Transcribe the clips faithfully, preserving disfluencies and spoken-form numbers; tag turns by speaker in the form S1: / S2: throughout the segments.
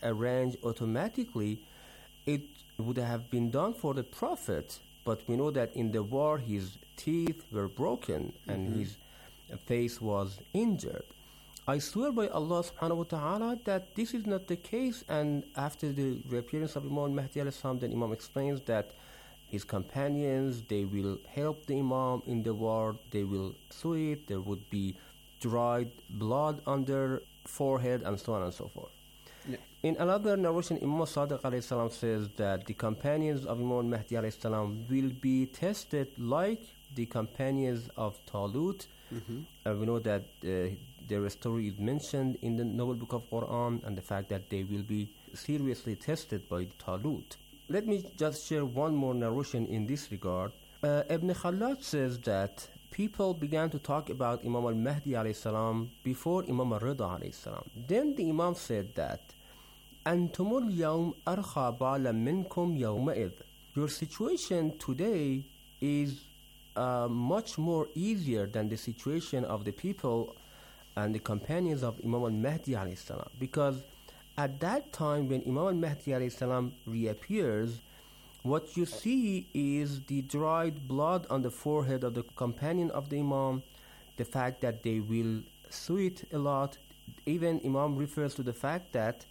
S1: arranged automatically, it would have been done for the Prophet. But we know that in the war his teeth were broken and mm-hmm. his face was injured. I swear by Allah subhanahu wa ta'ala that this is not the case, and after the reappearance of Imam Mahdi alayhi salam, then Imam explains that his companions, they will help the Imam in the war, they will sew it, there would be dried blood on their forehead, and so on and so forth. Yeah. In another narration, Imam Sadiq alayhi salam says that the companions of Imam Mahdi alayhi salam will be tested like the companions of Talut. Mm-hmm. Uh, we know that uh, their story is mentioned in the Noble Book of Quran, and the fact that they will be seriously tested by Talut. Let me just share one more narration in this regard. Uh, Ibn Khallat says that people began to talk about Imam al-Mahdi alayhi salam before Imam al-Rida alayhi salam. Then the Imam said that أنتم اليوم أرخى بالا منكم يومئذ. Your situation today is uh, much more easier than the situation of the people and the companions of Imam al-Mahdi alayhi salam, because at that time when Imam al-Mahdi alayhi salam reappears, what you see is the dried blood on the forehead of the companion of the Imam, the fact that they will sweat a lot. Even Imam refers to the fact that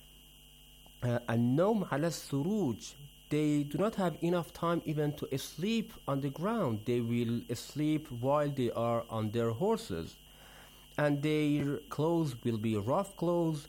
S1: النوم على السروج, they do not have enough time even to sleep on the ground. They will sleep while they are on their horses, and their clothes will be rough clothes,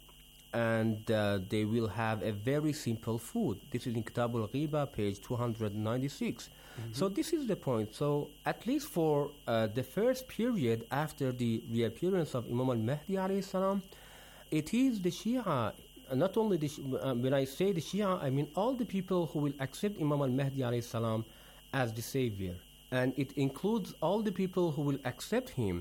S1: and uh, they will have a very simple food. This is in Kitab al-Ghiba, page two hundred ninety-six. Mm-hmm. So this is the point. So at least for uh, the first period after the reappearance of Imam al-Mahdi alayhi salam, it is the Shia, not only the, uh, when I say the Shia, I mean all the people who will accept Imam al-Mahdi alayhi salam as the savior. And it includes all the people who will accept him.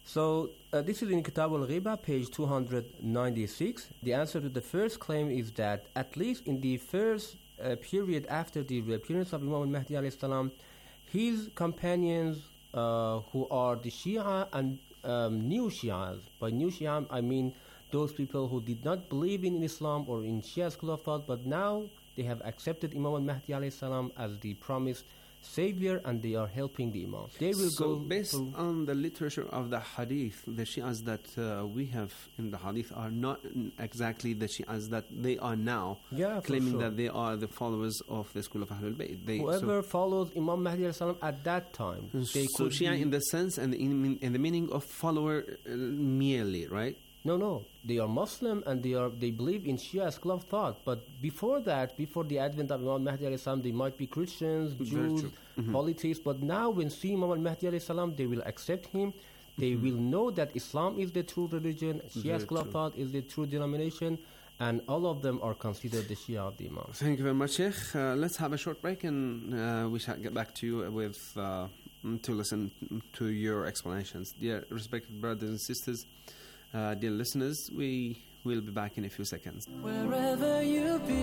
S1: So uh, this is in Kitab al-Ghiba, page two hundred ninety-six. The answer to the first claim is that at least in the first uh, period after the reappearance of Imam al-Mahdi alayhi salam, his companions uh, who are the Shia and um, new Shias, by new Shia I mean those people who did not believe in Islam or in Shia school of thought, but now they have accepted Imam al-Mahdi alayhi salam as the promised savior, and they are helping the Imam. They will
S2: so
S1: go
S2: based on the literature of the Hadith, the Shias that uh, we have in the Hadith are not exactly the Shias that they are now,
S1: yeah,
S2: claiming
S1: sure.
S2: that they are the followers of the school of Ahlul Bayt. They,
S1: Whoever
S2: so
S1: follows Imam Mahdi alayhi salam at that time, they
S2: so
S1: could
S2: Shia
S1: be,
S2: in the sense and in, in the meaning of follower uh, merely, right?
S1: No, no. They are Muslim and they are they believe in Shia school of thought. But before that, before the advent of Imam Mahdi alayhi salam, they might be Christians, Jews, mm-hmm. polytheists. But now when see Imam al-Mahdi alayhi salam, they will accept him. They mm-hmm. will know that Islam is the true religion, Shia very school true. of thought is the true denomination, and all of them are considered the Shia of the Imam.
S2: Thank you very much, Sheikh. Uh, let's have a short break, and uh, we shall get back to you with uh, to listen to your explanations. Dear respected brothers and sisters, Uh, dear listeners, we will be back in a few seconds.
S3: Wherever you be,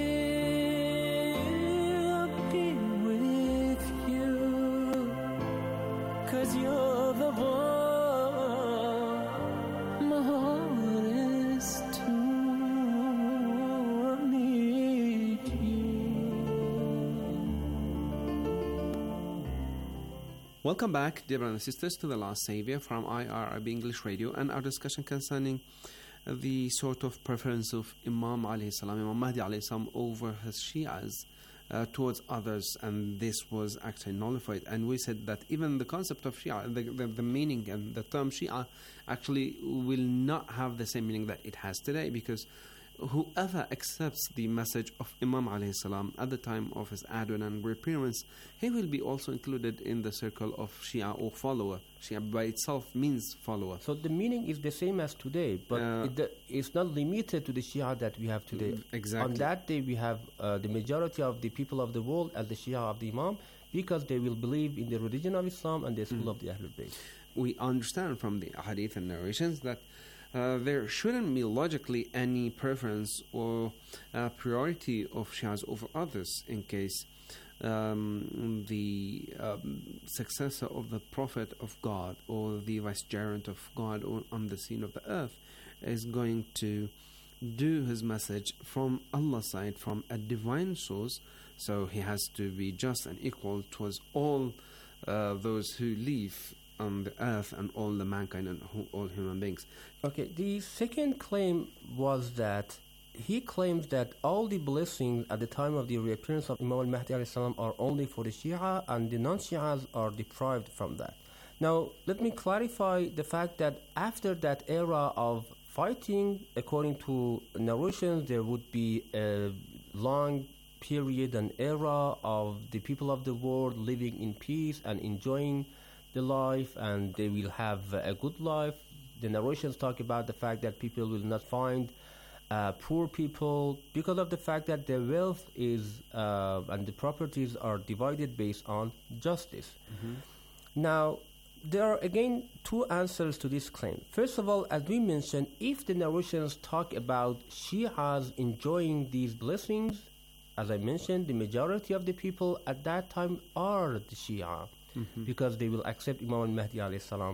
S3: I'll be with you, 'cause you're the one my heart is to need you.
S2: Welcome back, dear brothers and sisters, to The Last Savior from I R I B English Radio, and our discussion concerning the sort of preference of Imam alayhi salam, Imam Mahdi alayhi salam, over his Shias uh, towards others, and this was actually nullified. And we said that even the concept of Shia, the, the, the meaning and the term Shia actually will not have the same meaning that it has today, because whoever accepts the message of Imam alayhi salam at the time of his advent and reappearance, he will be also included in the circle of Shia or follower. Shia by itself means follower.
S1: So the meaning is the same as today, but
S2: Uh,
S1: it, it's not limited to the Shia that we have today.
S2: Exactly.
S1: On that day, we have uh, the majority of the people of the world as the Shia of the Imam, because they will believe in the religion of Islam and the school mm. of the Ahlul Bayt.
S2: We understand from the hadith and narrations that Uh, there shouldn't be logically any preference or uh, priority of Shias over others in case um, the um, successor of the Prophet of God or the vicegerent of God or on the scene of the earth is going to do his message from Allah's side, from a divine source, so he has to be just and equal towards all uh, those who live on the earth and all the mankind and who, all human beings.
S1: Okay, the second claim was that he claims that all the blessings at the time of the reappearance of Imam al-Mahdi alayhi salam are only for the Shia, and the non-Shias are deprived from that. Now, let me clarify the fact that after that era of fighting, according to narrations, there would be a long period, an era of the people of the world living in peace and enjoying the life, and they will have a good life. The narrations talk about the fact that people will not find uh, poor people because of the fact that the wealth is uh, and the properties are divided based on justice. Mm-hmm. Now, there are again two answers to this claim. First of all, as we mentioned, if the narrations talk about Shias enjoying these blessings, as I mentioned, the majority of the people at that time are the Shia, mm-hmm. because they will accept Imam al-Mahdi alayhi salam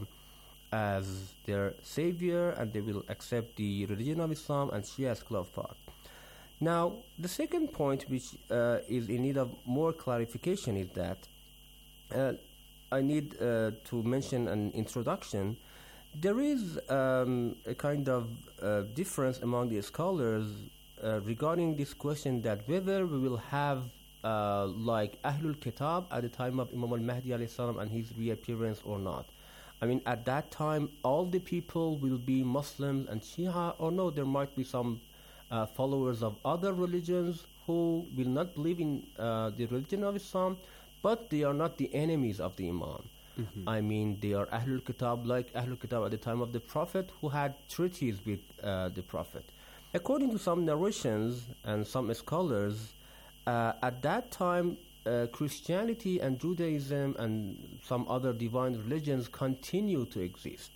S1: as their savior, and they will accept the religion of Islam and Shia as Khilafat. Now, the second point, which uh, is in need of more clarification, is that uh, I need uh, to mention an introduction. There is um, a kind of uh, difference among the scholars uh, regarding this question, that whether we will have uh, like Ahlul Kitab at the time of Imam al-Mahdi alayhi salam and his reappearance or not. I mean, at that time, all the people will be Muslims and Shia, or no, there might be some uh, followers of other religions who will not believe in uh, the religion of Islam, but they are not the enemies of the Imam. Mm-hmm. I mean, they are Ahlul Kitab, like Ahlul Kitab at the time of the Prophet, who had treaties with uh, the Prophet. According to some narrations and some scholars, uh, at that time, uh, Christianity and Judaism and some other divine religions continue to exist.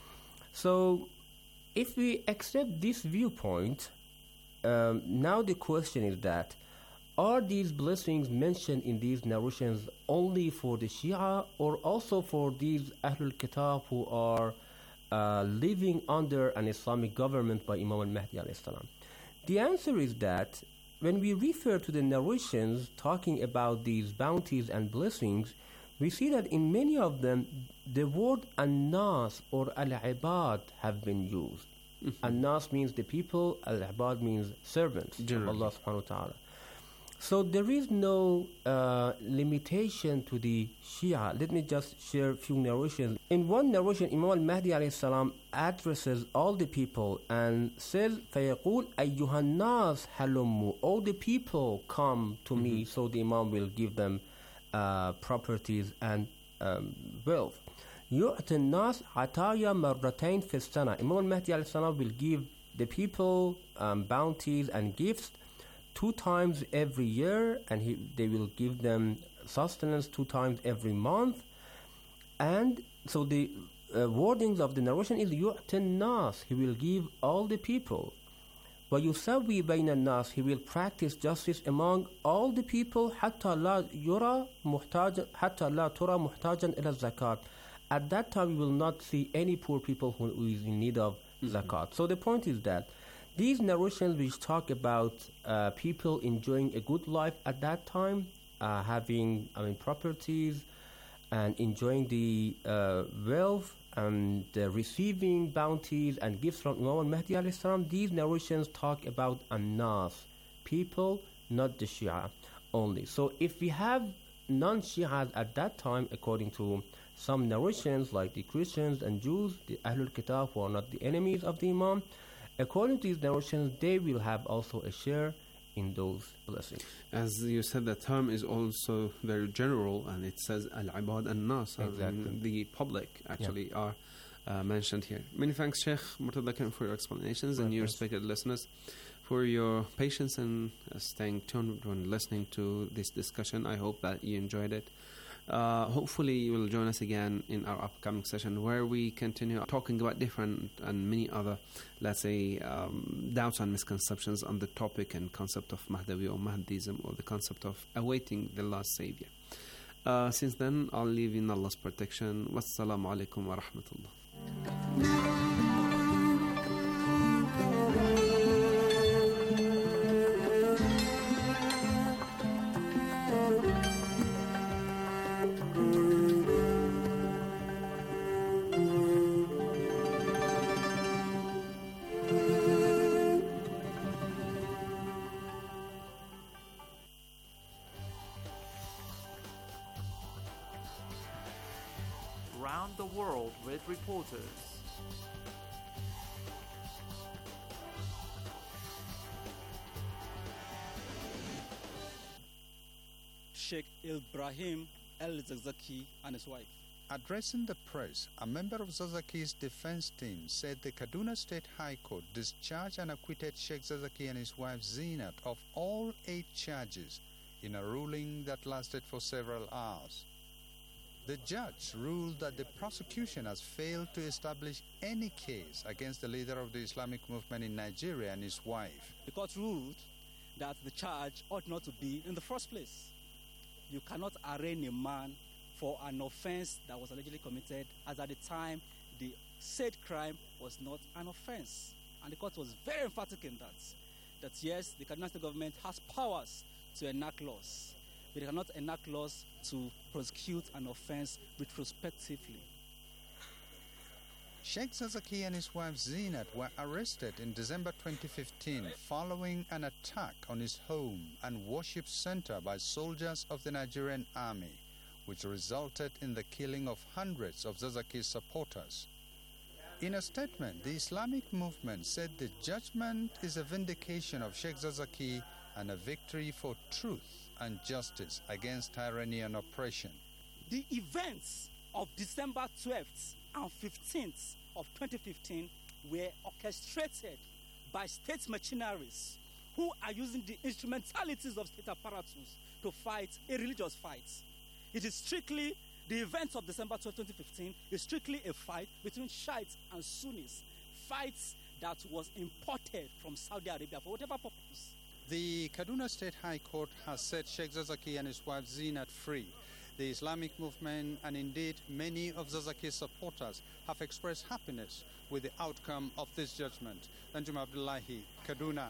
S1: So, if we accept this viewpoint, um, now the question is that, are these blessings mentioned in these narrations only for the Shia, or also for these Ahlul Kitab who are uh, living under an Islamic government by Imam al-Mahdi alayhi salam? The answer is that when we refer to the narrations talking about these bounties and blessings, we see that in many of them the word an-nas or al-ibad have been used. Mm-hmm. An-nas means the people, al-ibad means servants Generally. of Allah subhanahu wa ta'ala. So there is no uh, limitation to the Shia. Let me just share a few narrations. In one narration, Imam al-Mahdi alayhi salam addresses all the people and says, فَيَقُولْ أَيُّهَا النَّاسِ هَلُمُّ, all the people come to mm-hmm. me, so the Imam will give them uh, properties and um, wealth. يُعْتِ النَّاسِ عَطَايَا مَرَّتَيْنِ فِي السَّنَةِ, Imam al-Mahdi alayhi salam will give the people um, bounties and gifts two times every year, and he, they will give them sustenance two times every month. And so the uh, wordings of the narration is yu'tin nas, he will give all the people. وَيُسَوِّي بَيْنَ النَّاسِ, he will practice justice among all the people حَتَّى لَا يُرَى مُحْتَاجًا حَتَّى لَا تُرَى مُحْتَاجًا إِلَى الزَّكَاةِ. At that time, we will not see any poor people who, who is in need of mm-hmm. zakat. So the point is that these narrations which talk about uh, people enjoying a good life at that time, uh, having I mean properties and enjoying the uh, wealth and uh, receiving bounties and gifts from Imam al-Mahdi alayhi salam, these narrations talk about an-nas, people, not the Shia only. So if we have non-Shias at that time, according to some narrations like the Christians and Jews, the Ahlul Kitab who are not the enemies of the Imam, according to these narrations, they will have also a share in those blessings.
S2: As you said, the term is also very general, and it says al-ibad an-nas,
S1: exactly.
S2: the public actually yeah. are uh, mentioned here. Many thanks, Sheikh Murtada Karim, for your explanations, right, and you respected listeners for your patience and uh, staying tuned when listening to this discussion. I hope that you enjoyed it. Uh, hopefully you will join us again in our upcoming session, where we continue talking about different and many other, let's say, um, doubts and misconceptions on the topic and concept of Mahdawi or Mahdism, or the concept of awaiting the last savior. Uh, since then, I'll leave in Allah's protection. Wassalamu alaikum wa rahmatullah.
S4: around the world with reporters.
S5: Sheikh Ibrahim El-Zakzaki and his wife.
S6: Addressing the press, a member of Zakzaki's defense team said the Kaduna State High Court discharged and acquitted Sheikh Zakzaki and his wife Zinat of all eight charges in a ruling that lasted for several hours. The judge ruled that the prosecution has failed to establish any case against the leader of the Islamic movement in Nigeria and his wife.
S5: The court ruled that the charge ought not to be in the first place. You cannot arraign a man for an offense that was allegedly committed, as at the time the said crime was not an offense. And the court was very emphatic in that, that yes, the Kaduna State government has powers to enact laws, but they cannot enact laws to prosecute an offense retrospectively.
S6: Sheikh Zakzaki and his wife Zinat were arrested in December twenty fifteen following an attack on his home and worship center by soldiers of the Nigerian army, which resulted in the killing of hundreds of Zakzaki's supporters. In a statement, the Islamic movement said the judgment is a vindication of Sheikh Zakzaki and a victory for truth and justice against tyranny and oppression.
S5: The events of December twelfth and fifteenth of twenty fifteen were orchestrated by state machineries who are using the instrumentalities of state apparatus to fight a religious fight. It is strictly, the events of December twelfth, twenty fifteen is strictly a fight between Shiites and Sunnis, fights that was imported from Saudi Arabia for whatever purpose.
S6: The Kaduna State High Court has set Sheikh Zakzaki and his wife Zinat free. The Islamic movement and indeed many of Zakzaki's supporters have expressed happiness with the outcome of this judgment. Danjuma Abdullahi, Kaduna.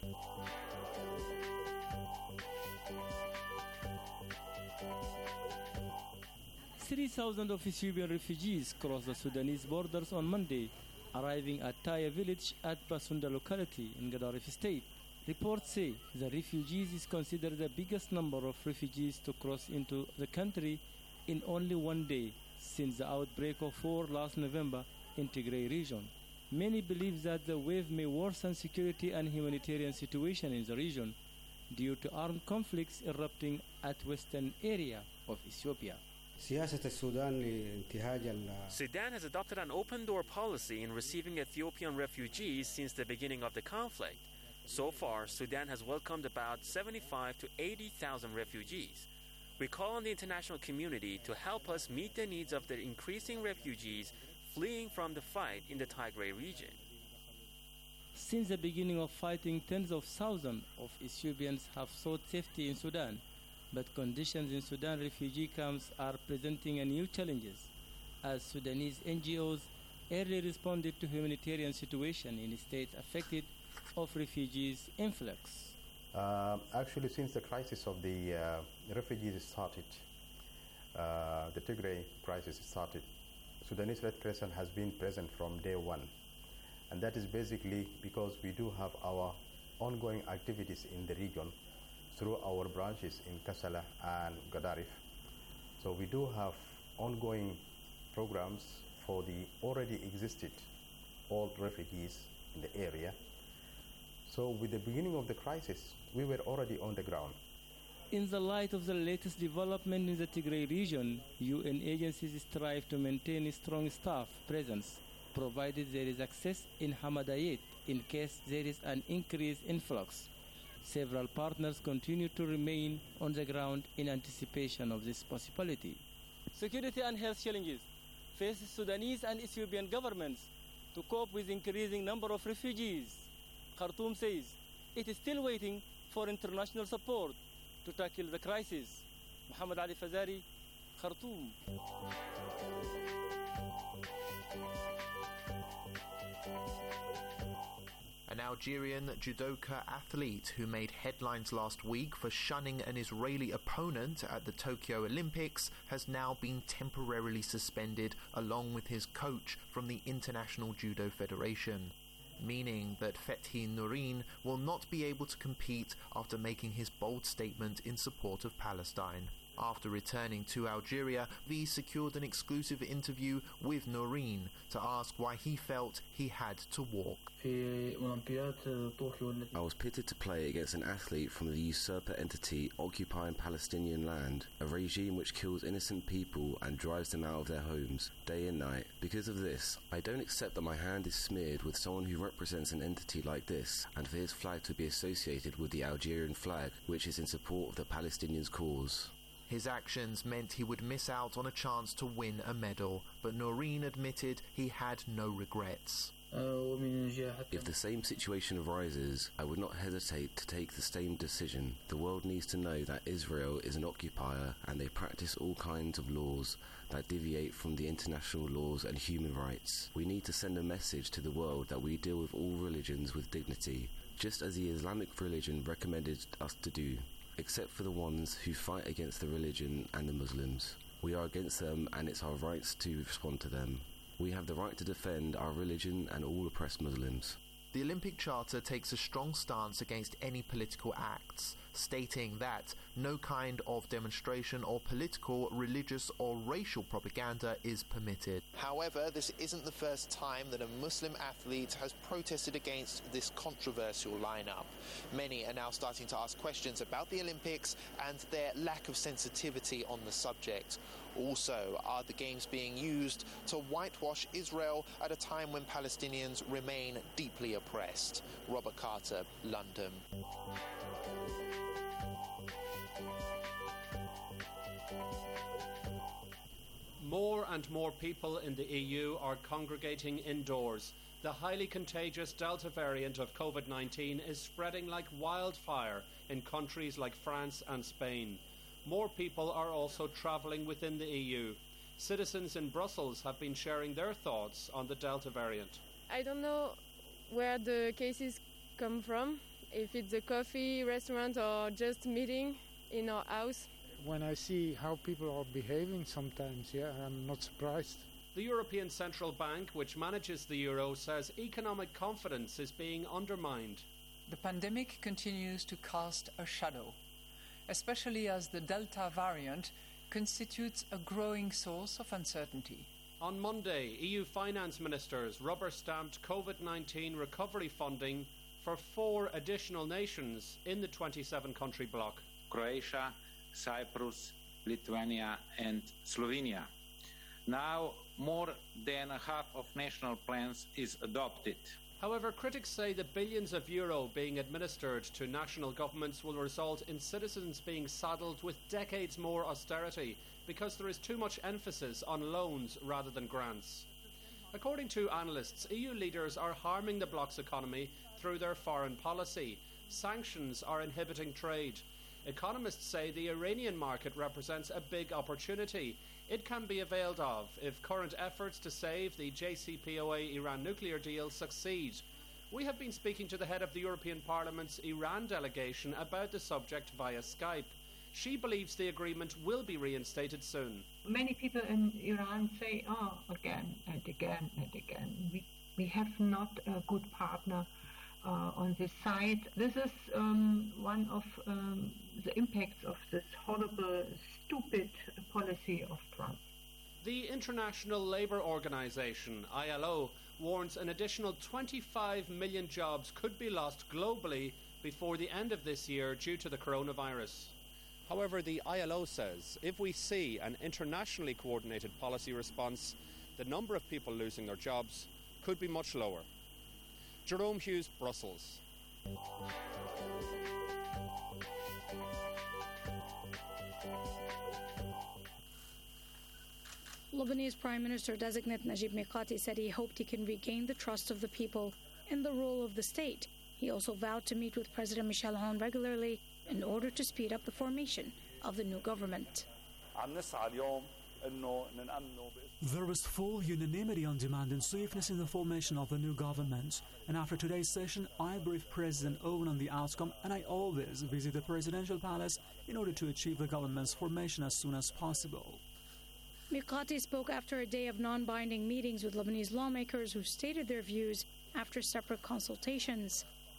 S7: three thousand of Ethiopian refugees crossed the Sudanese borders on Monday, arriving at Taya village at Basunda locality in Gadaref state. Reports say the refugees is considered the biggest number of refugees to cross into the country in only one day since the outbreak of war last November in Tigray region. Many believe that the wave may worsen security and humanitarian situation in the region due to armed conflicts erupting at western area of Ethiopia.
S8: Sudan
S9: has adopted an open-door policy in receiving Ethiopian refugees since the beginning of the conflict. So far, Sudan has welcomed about seventy-five to eighty thousand refugees. We call on the international community to help us meet the needs of the increasing refugees fleeing from the fight in the Tigray region.
S7: Since the beginning of fighting, tens of thousands of Ethiopians have sought safety in Sudan, but conditions in Sudan refugee camps are presenting a new challenges, as Sudanese N G Os early responded to humanitarian situation in states affected of refugees influx.
S10: Uh, actually, since the crisis of the uh, refugees started, uh, the Tigray crisis started, Sudanese Red Crescent has been present from day one. And that is basically because we do have our ongoing activities in the region through our branches in Kassala and Gadaref. So we do have ongoing programs for the already existed old refugees in the area. So with the beginning of the crisis, we were already on the ground.
S7: In the light of the latest development in the Tigray region, U N agencies strive to maintain a strong staff presence, provided there is access in Hamadayet in case there is an increased influx. Several partners continue to remain on the ground in anticipation of this possibility. Security and health challenges face Sudanese and Ethiopian governments to cope with increasing number of refugees. Khartoum says it is still waiting for international support to tackle the crisis. Muhammad Ali Fazari, Khartoum.
S11: An Algerian judoka athlete who made headlines last week for shunning an Israeli opponent at the Tokyo Olympics has now been temporarily suspended along with his coach from the International Judo Federation, meaning that Fethi Nourin will not be able to compete after making his bold statement in support of Palestine. After returning to Algeria, V secured an exclusive interview with Noreen to ask why he felt he had to walk.
S12: I was pitted to play against an athlete from the usurper entity occupying Palestinian land, a regime which kills innocent people and drives them out of their homes, day and night. Because of this, I don't accept that my hand is smeared with someone who represents an entity like this, and for his flag to be associated with the Algerian flag, which is in support of the Palestinians' cause.
S11: His actions meant he would miss out on a chance to win a medal, but Noreen admitted he had no regrets.
S12: If the same situation arises, I would not hesitate to take the same decision. The world needs to know that Israel is an occupier and they practice all kinds of laws that deviate from the international laws and human rights. We need to send a message to the world that we deal with all religions with dignity, just as the Islamic religion recommended us to do, except for the ones who fight against the religion and the Muslims. We are against them and it's our rights to respond to them. We have the right to defend our religion and all oppressed Muslims.
S11: The Olympic Charter takes a strong stance against any political acts, stating that no kind of demonstration or political, religious or racial propaganda is permitted. However, this isn't the first time that a Muslim athlete has protested against this controversial lineup. Many are now starting to ask questions about the Olympics and their lack of sensitivity on the subject. Also, are the Games being used to whitewash Israel at a time when Palestinians remain deeply oppressed? Robert Carter, London.
S13: More and more people in the E U are congregating indoors. The highly contagious Delta variant of COVID nineteen is spreading like wildfire in countries like France and Spain. More people are also travelling within the E U. Citizens in Brussels have been sharing their thoughts on the Delta variant.
S14: I don't know where the cases come from, if it's a coffee restaurant or just meeting in our house.
S15: When I see how people are behaving sometimes, yeah, I'm not surprised.
S13: The European Central Bank, which manages the euro, says economic confidence is being undermined.
S16: The pandemic continues to cast a shadow, especially as the Delta variant constitutes a growing source of uncertainty.
S13: On Monday, E U finance ministers rubber-stamped COVID nineteen recovery funding for four additional nations in the twenty-seven country bloc.
S17: Croatia, Cyprus, Lithuania and Slovenia. Now more than half of national plans is adopted.
S13: However, critics say the billions of euro being administered to national governments will result in citizens being saddled with decades more austerity because there is too much emphasis on loans rather than grants. According to analysts, E U leaders are harming the bloc's economy through their foreign policy. Sanctions are inhibiting trade. Economists say the Iranian market represents a big opportunity. It can be availed of if current efforts to save the J C P O A Iran nuclear deal succeed. We have been speaking to the head of the European Parliament's Iran delegation about the subject via Skype. She believes the agreement will be reinstated soon.
S18: Many people in Iran say, oh, again and again and again, we, we have not a good partner uh, on this side. This is um, one of um, the impacts of this horrible, stupid policy of Trump.
S13: The International Labour Organization, I L O, warns an additional twenty-five million jobs could be lost globally before the end of this year due to the coronavirus. However, the I L O says if we see an internationally coordinated policy response, the number of people losing their jobs could be much lower. Jerome Hughes, Brussels.
S19: Lebanese Prime Minister-designate Najib Mikati said he hoped he can regain the trust of the people and the role of the state. He also vowed to meet with President Michel Aoun regularly in order to speed up the formation of the new government.
S20: There is full unanimity on demand and swiftness in the formation of the new government. And after today's session, I briefed President Aoun on the outcome, and I always visit the presidential palace in order to achieve the government's formation as soon as possible.
S19: Mikati spoke after a day of non-binding meetings with Lebanese lawmakers who stated their views after separate consultations.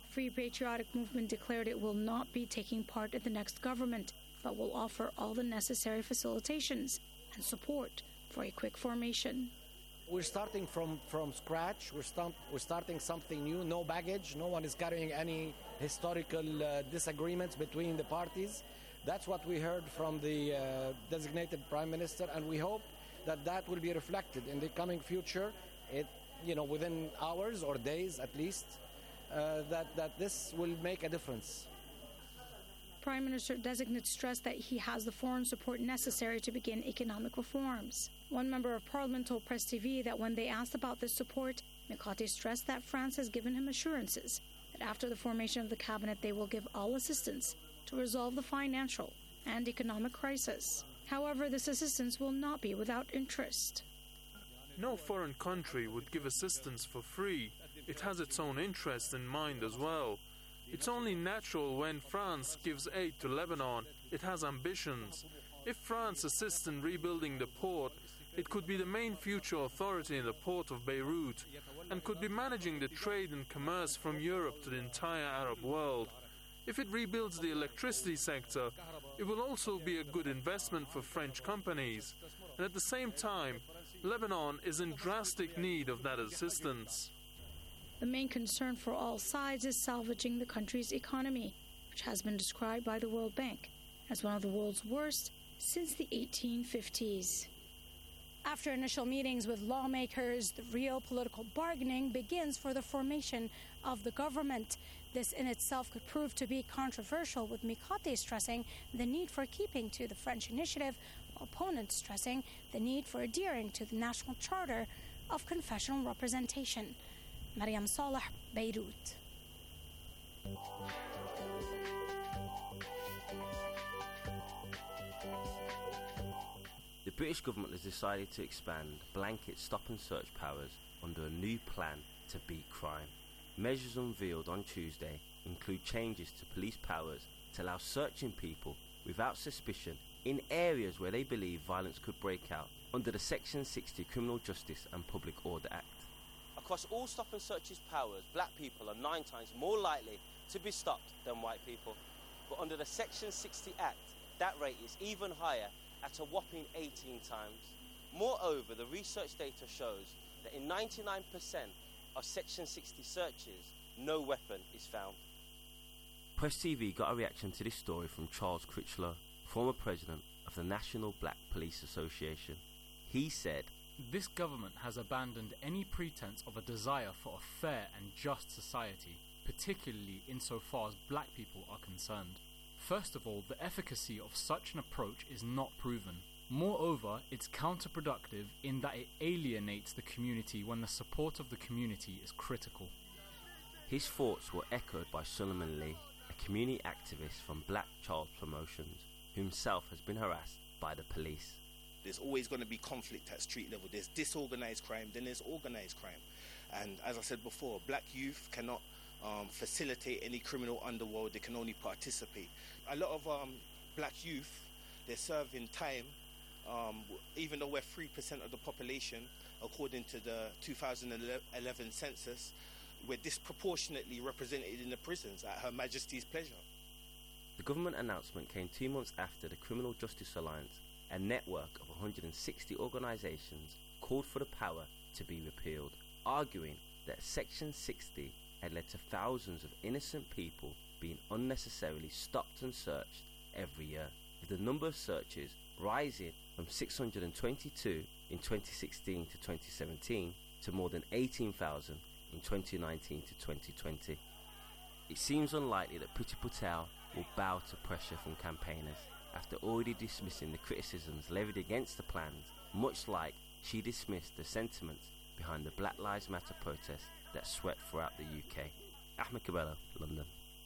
S19: Free Patriotic Movement declared it will not be taking part in the next government, but will offer all the necessary facilitations and support for a quick formation.
S21: We're starting from, from scratch. We're, start, we're starting something new, no baggage. No one is carrying any historical uh, disagreements between the parties. That's what we heard from the uh, designated Prime Minister, and we hope that that will be reflected in the coming future, it, you know, within hours or days at least, uh, that, that this will make a difference.
S19: Prime Minister-designate stressed that he has the foreign support necessary to begin economic reforms. One member of parliament told Press T V that when they asked about this support, Mikati stressed that France has given him assurances that after the formation of the cabinet they will give all assistance to resolve the financial and economic crisis. However, this assistance will not be without interest.
S22: No foreign country would give assistance for free. It has its own interests in mind as well. It's only natural when France gives aid to Lebanon. It has ambitions. If France assists in rebuilding the port, it could be the main future authority in the port of Beirut and could be managing the trade and commerce from Europe to the entire Arab world. If it rebuilds the electricity sector, it will also be a good investment for French companies. And at the same time, Lebanon is in drastic need of that assistance.
S19: The main concern for all sides is salvaging the country's economy, which has been described by the World Bank as one of the world's worst since the eighteen fifties. After initial meetings with lawmakers, the real political bargaining begins for the formation of the government. This in itself could prove to be controversial, with Mikati stressing the need for keeping to the French initiative, while opponents stressing the need for adhering to the National Charter of Confessional Representation. Mariam Saleh, Beirut.
S1: The British government has decided to expand blanket stop and search powers under a new plan to beat crime. Measures unveiled on Tuesday include changes to police powers to allow searching people without suspicion in areas where they believe violence could break out under the Section sixty Criminal Justice and Public Order Act.
S23: Across all stop and searches powers, black people are nine times more likely to be stopped than white people. But under the Section sixty Act, that rate is even higher at a whopping eighteen times. Moreover, the research data shows that in ninety-nine percent of Section sixty searches, no weapon is found.
S1: Press T V got a reaction to this story from Charles Critchlow, former president of the National Black Police Association. He said,
S24: "This government has abandoned any pretense of a desire for a fair and just society, particularly insofar as black people are concerned. First of all, the efficacy of such an approach is not proven. Moreover, it's counterproductive in that it alienates the community when the support of the community is critical."
S1: His thoughts were echoed by Solomon Lee, a community activist from Black Child Promotions, who himself has been harassed by the police.
S25: There's always going to be conflict at street level. There's disorganized crime, then there's organized crime. And as I said before, black youth cannot um, facilitate any criminal underworld. They can only participate. A lot of um, black youth, they're serving time, um, even though we're three percent of the population, according to the two thousand eleven census, we're disproportionately represented in the prisons at Her Majesty's pleasure.
S1: The government announcement came two months after the Criminal Justice Alliance, a network of one hundred sixty organisations, called for the power to be repealed, arguing that Section sixty had led to thousands of innocent people being unnecessarily stopped and searched every year, with the number of searches rising from six hundred twenty-two in twenty sixteen to twenty seventeen to more than eighteen thousand in twenty nineteen to twenty twenty. It seems unlikely that Priti Patel will bow to pressure from campaigners, after already dismissing the criticisms levied against the plans, much like she dismissed the sentiments behind the Black Lives Matter protests that swept throughout the U K. Ahmed Cabello, London.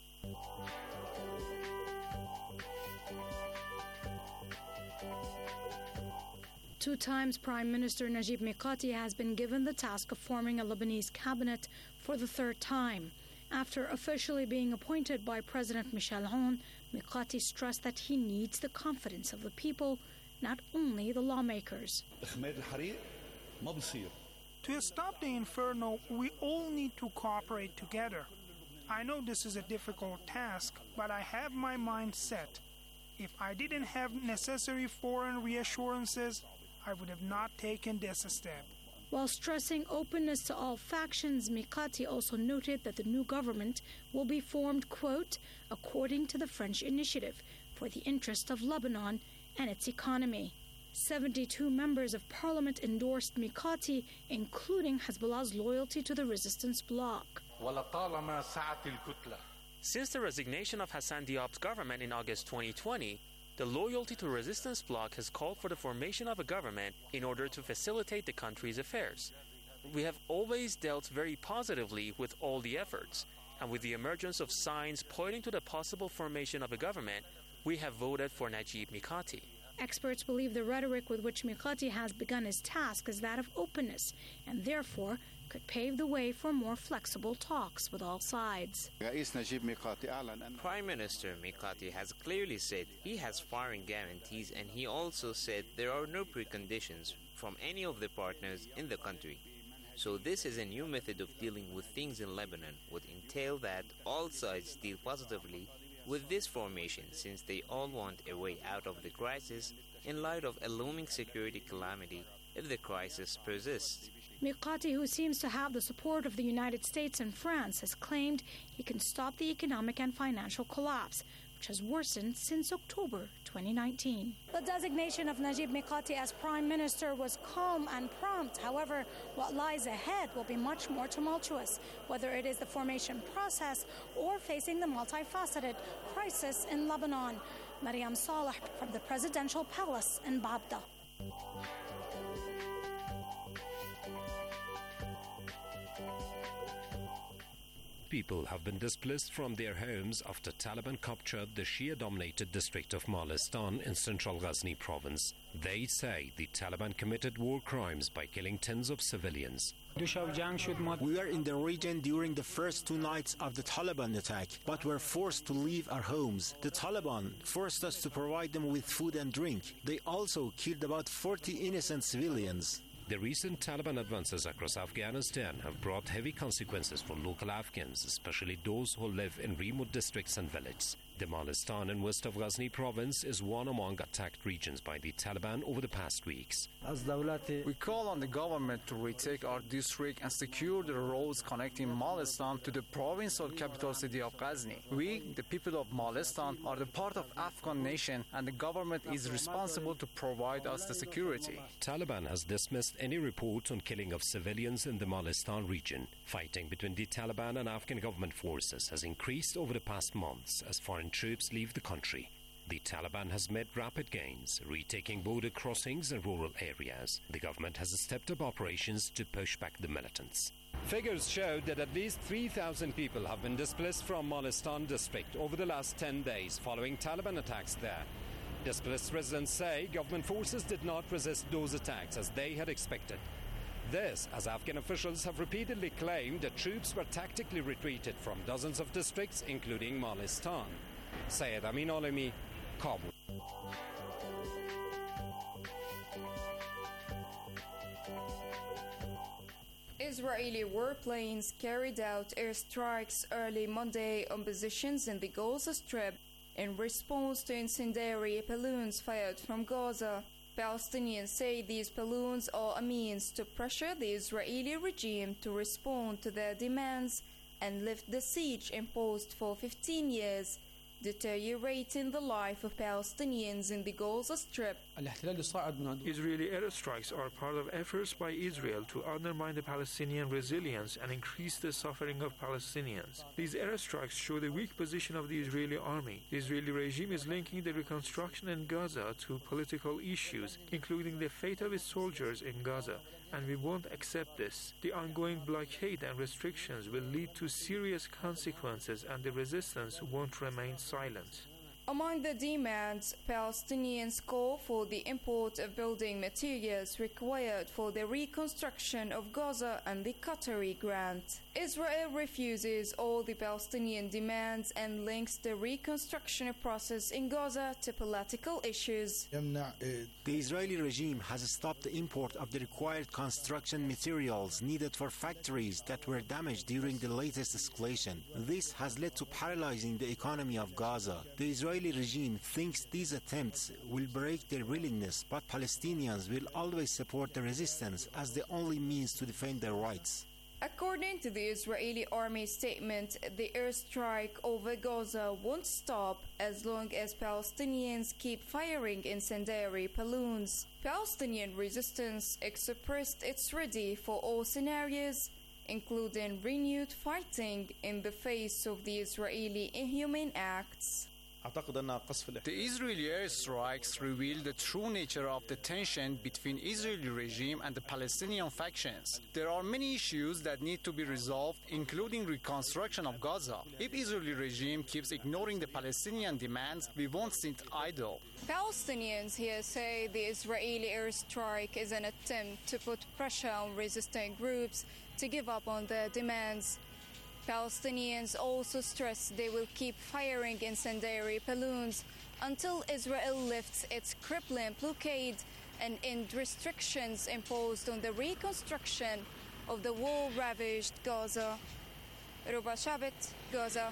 S19: Two times Prime Minister Najib Mikati has been given the task of forming a Lebanese cabinet for the third time. After officially being appointed by President Michel Aoun, Mikati stressed that he needs the confidence of the people, not only the lawmakers.
S26: To stop the inferno, we all need to cooperate together.
S2: I know this is a difficult task, but I have my mind set. If I didn't have necessary foreign reassurances, I would have not taken this step.
S19: While stressing openness to all factions, Mikati also noted that the new government will be formed, quote, according to the French initiative for the interest of Lebanon and its economy. seventy-two members of parliament endorsed Mikati, including Hezbollah's loyalty to the resistance bloc.
S9: Since the resignation of Hassan Diab's government in August twenty twenty, the Loyalty to Resistance bloc has called for the formation of a government in order to facilitate the country's affairs. We have always dealt very positively with all the efforts, and with the emergence of signs pointing to the possible formation of a government, we have voted for Najib Mikati.
S19: Experts believe the rhetoric with which Mikati has begun his task is that of openness, and therefore could pave the way for more flexible talks with all sides.
S3: Prime Minister Mikati has clearly said he has foreign guarantees, and he also said there are no preconditions from any of the partners in the country. So this is a new method of dealing with things in Lebanon, would entail that all sides deal positively with this formation, since they all want a way out of the crisis in light of a looming security calamity if the crisis persists.
S19: Mikati, who seems to have the support of the United States and France, has claimed he can stop the economic and financial collapse, which has worsened since October twenty nineteen. The designation of Najib Mikati as prime minister was calm and prompt. However, what lies ahead will be much more tumultuous, whether it is the formation process or facing the multifaceted crisis in Lebanon. Mariam Saleh from the Presidential Palace in Babda.
S4: People have been displaced from their homes after Taliban captured the Shia-dominated district of Malistan in central Ghazni province. They say the Taliban committed war crimes by killing tens of civilians.
S5: We were in the region during the first two nights of the Taliban attack, but were forced to leave our homes. The Taliban forced us to provide them with food and drink. They also killed about forty innocent civilians.
S4: The recent Taliban advances across Afghanistan have brought heavy consequences for local Afghans, especially those who live in remote districts and villages. The Malistan in west of Ghazni province is one among attacked regions by the Taliban over the past weeks.
S6: We call on the government to retake our district and secure the roads connecting Malistan to the provincial capital city of Ghazni. We, the people of Malistan, are the part of Afghan nation, and the government is responsible to provide us the security.
S4: Taliban has dismissed any reports on killing of civilians in the Malistan region. Fighting between the Taliban and Afghan government forces has increased over the past months as foreign troops leave the country. The Taliban has made rapid gains, retaking border crossings and rural areas. The government has stepped up operations to push back the militants.
S26: Figures show that at least three thousand people have been displaced from Malistan district over the last ten days following Taliban attacks there. Displaced residents say government forces did not resist those attacks as they had expected. This, as Afghan officials have repeatedly claimed that troops were tactically retreated from dozens of districts, including Malistan. Syed Amin Alami, Kabul.
S27: Israeli warplanes carried out airstrikes early Monday on positions in the Gaza Strip in response to incendiary balloons fired from Gaza. Palestinians say these balloons are a means to pressure the Israeli regime to respond to their demands and lift the siege imposed for fifteen years, deteriorating the life of Palestinians in the Gaza Strip.
S22: Israeli airstrikes are part of efforts by Israel to undermine the Palestinian resilience and increase the suffering of Palestinians. These airstrikes show the weak position of the Israeli army. The Israeli regime is linking the reconstruction in Gaza to political issues, including the fate of its soldiers in Gaza, and we won't accept this. The ongoing blockade and restrictions will lead to serious consequences, and the resistance won't remain silent.
S27: Among the demands, Palestinians call for the import of building materials required for the reconstruction of Gaza and the Qatari grant. Israel refuses all the Palestinian demands and links the reconstruction process in Gaza to political issues.
S5: The Israeli regime has stopped the import of the required construction materials needed for factories that were damaged during the latest escalation. This has led to paralyzing the economy of Gaza. The Israeli regime thinks these attempts will break their willingness, but Palestinians will always support the resistance as the only means to defend their rights.
S27: According to the Israeli army statement, the airstrike over Gaza won't stop as long as Palestinians keep firing incendiary balloons. Palestinian resistance expressed it's ready for all scenarios, including renewed fighting in the face of the Israeli inhumane acts.
S6: The Israeli airstrikes reveal the true nature of the tension between Israeli regime and the Palestinian factions. There are many issues that need to be resolved, including reconstruction of Gaza. If Israeli regime keeps ignoring the Palestinian demands, we won't sit idle.
S27: Palestinians here say the Israeli airstrike is an attempt to put pressure on resistant groups to give up on their demands. Palestinians also stress they will keep firing incendiary balloons until Israel lifts its crippling blockade and end restrictions imposed on the reconstruction of the war-ravaged Gaza. Ruba Shabit, Gaza.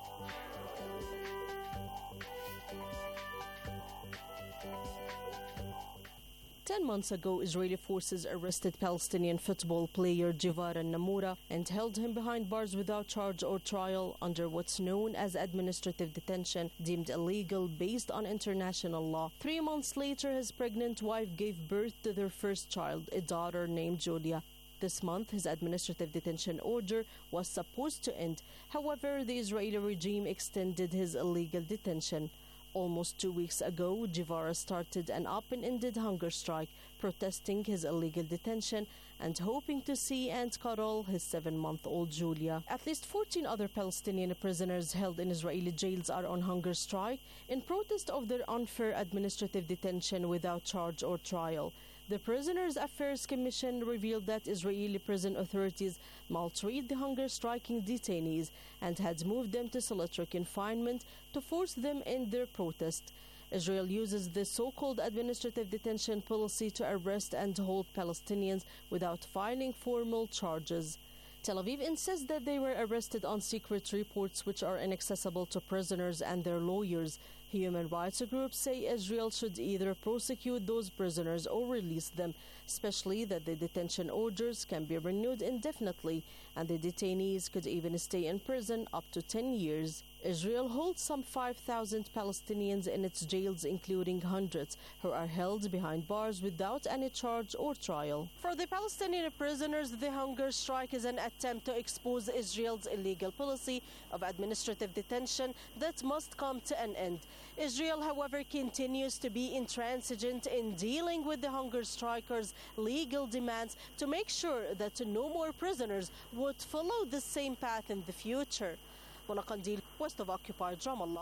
S7: Ten months ago, Israeli forces arrested Palestinian football player Givaran Namoura and held him behind bars without charge or trial under what's known as administrative detention, deemed illegal based on international law. Three months later, his pregnant wife gave birth to their first child, a daughter named Julia. This month, his administrative detention order was supposed to end. However, the Israeli regime extended his illegal detention. Almost two weeks ago, Givara started an open-ended hunger strike, protesting his illegal detention and hoping to see and cuddle his seven-month-old Julia. At least fourteen other Palestinian prisoners held in Israeli jails are on hunger strike in protest of their unfair administrative detention without charge or trial. The Prisoners' Affairs Commission revealed that Israeli prison authorities maltreat the hunger-striking detainees and had moved them to solitary confinement to force them in their protest. Israel uses the so-called administrative detention policy to arrest and hold Palestinians without filing formal charges. Tel Aviv insists that they were arrested on secret reports which are inaccessible to prisoners and their lawyers. Human rights groups say Israel should either prosecute those prisoners or release them, especially that the detention orders can be renewed indefinitely and the detainees could even stay in prison up to ten years. Israel holds some five thousand Palestinians in its jails, including hundreds who are held behind bars without any charge or trial. For the Palestinian prisoners, the hunger strike is an attempt to expose Israel's illegal policy of administrative detention that must come to an end. Israel, however, continues to be intransigent in dealing with the hunger strikers' legal demands to make sure that no more prisoners would follow the same path in the future. Mona Qandil, west of occupied Ramallah.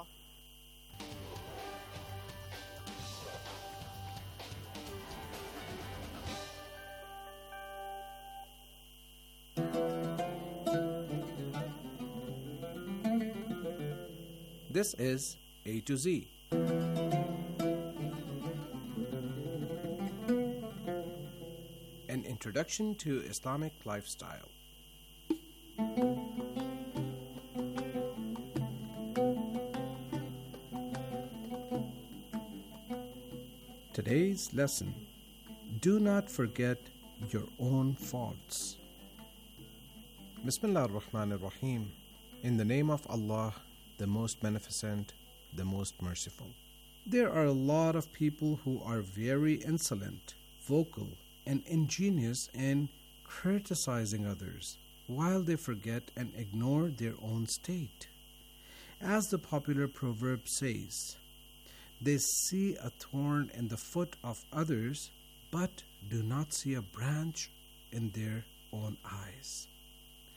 S8: This is A to Z. An introduction to Islamic lifestyle. Today's lesson: do not forget your own faults. Bismillah ar-Rahman ar-Rahim. In the name of Allah, the most beneficent, the most merciful. There are a lot of people who are very insolent, vocal, and ingenious in criticizing others, while they forget and ignore their own state. As the popular proverb says, they see a thorn in the foot of others, but do not see a branch in their own eyes.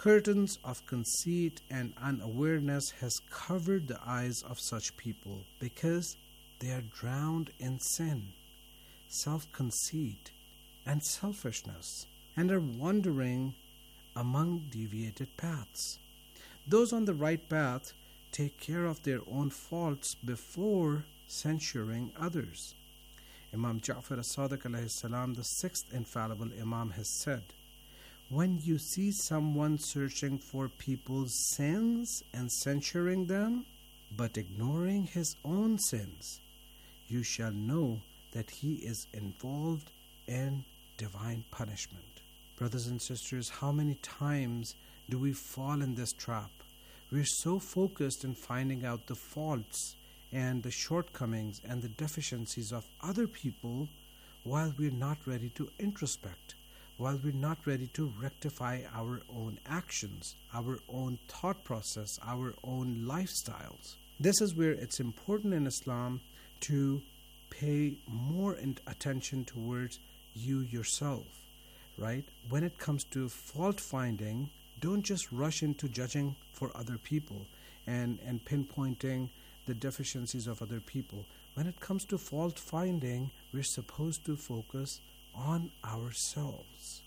S8: Curtains of conceit and unawareness has covered the eyes of such people because they are drowned in sin, self-conceit, and selfishness, and are wandering among deviated paths. Those on the right path take care of their own faults before censuring others. Imam Ja'far as-Sadiq alayhi salam, the sixth infallible Imam, has said, when you see someone searching for people's sins and censuring them, but ignoring his own sins, you shall know that he is involved in divine punishment. Brothers and sisters, how many times do we fall in this trap? We're so focused in finding out the faults and the shortcomings and the deficiencies of other people while we're not ready to introspect, while we're not ready to rectify our own actions, our own thought process, our own lifestyles. This is where it's important in Islam to pay more attention towards you yourself, right? When it comes to fault finding, don't just rush into judging for other people and, and pinpointing the deficiencies of other people. When it comes to fault finding, we're supposed to focus on ourselves.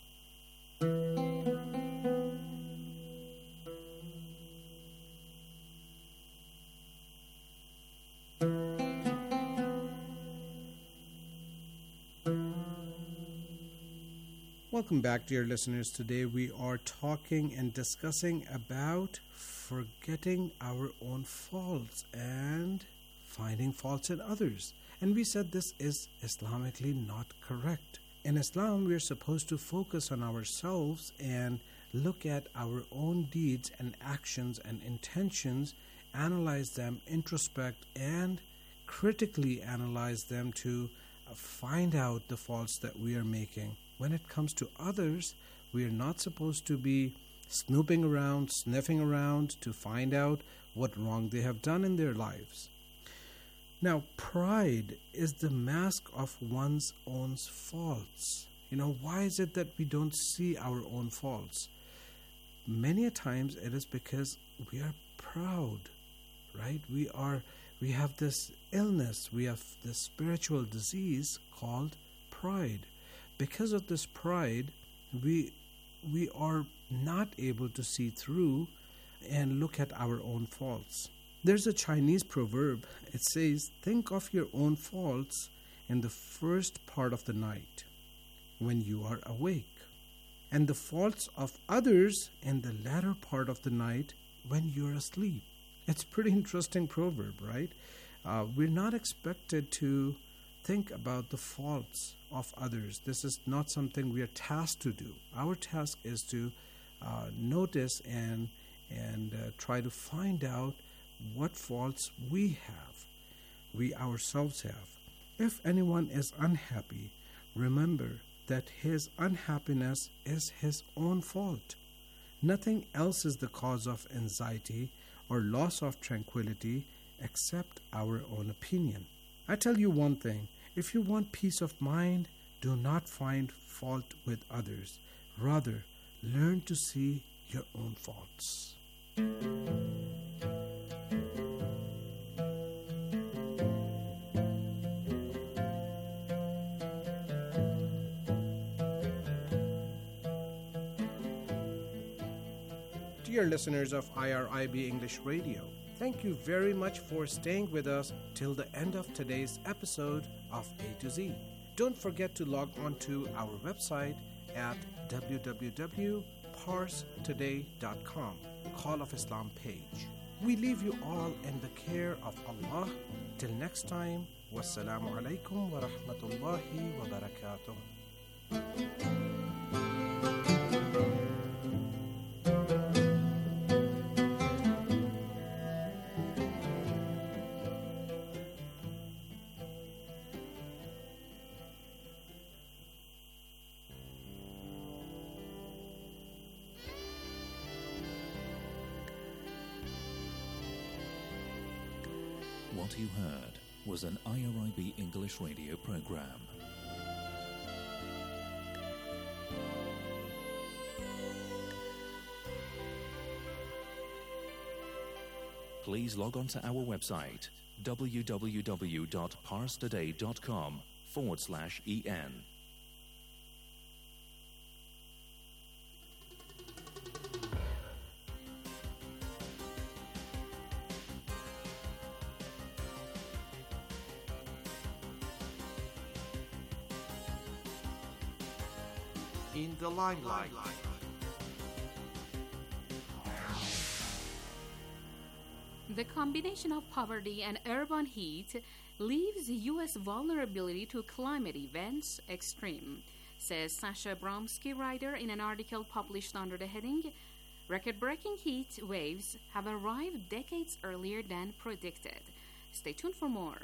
S8: Welcome back, dear listeners. Today we are talking and discussing about forgetting our own faults and finding faults in others. And we said this is Islamically not correct. In Islam, we are supposed to focus on ourselves and look at our own deeds and actions and intentions, analyze them, introspect, and critically analyze them to find out the faults that we are making. When it comes to others, we are not supposed to be snooping around, sniffing around to find out what wrong they have done in their lives. Now, pride is the mask of one's own faults. You know, why is it that we don't see our own faults? Many a times it is because we are proud, right? We are, we have this illness, we have this spiritual disease called pride. Because of this pride, we we are not able to see through and look at our own faults. There's a Chinese proverb. It says, think of your own faults in the first part of the night when you are awake, and the faults of others in the latter part of the night when you're asleep. It's a pretty interesting proverb, right? Uh, we're not expected to think about the faults of others. This is not something we are tasked to do. Our task is to uh, notice and and uh, try to find out what faults we have, we ourselves have. If anyone is unhappy, remember that his unhappiness is his own fault. Nothing else is the cause of anxiety or loss of tranquility except our own opinion. I tell you one thing, if you want peace of mind, do not find fault with others. Rather, learn to see your own faults. Dear listeners of I R I B English Radio, thank you very much for staying with us till the end of today's episode of A to Z. Don't forget to log on to our website at w w w dot pars today dot com, Call of Islam page. We leave you all in the care of Allah. Till next time, wassalamu alaikum wa rahmatullahi wa barakatuh.
S10: What you heard was an I R I B English radio program. please log on to our website www.parstoday.com forward slash en.
S11: In the limelight.
S12: The combination of poverty and urban heat leaves U S vulnerability to climate events extreme, says Sasha Bromsky, writer, in an article published under the heading, "Record-breaking heat waves have arrived decades earlier than predicted." Stay tuned for more.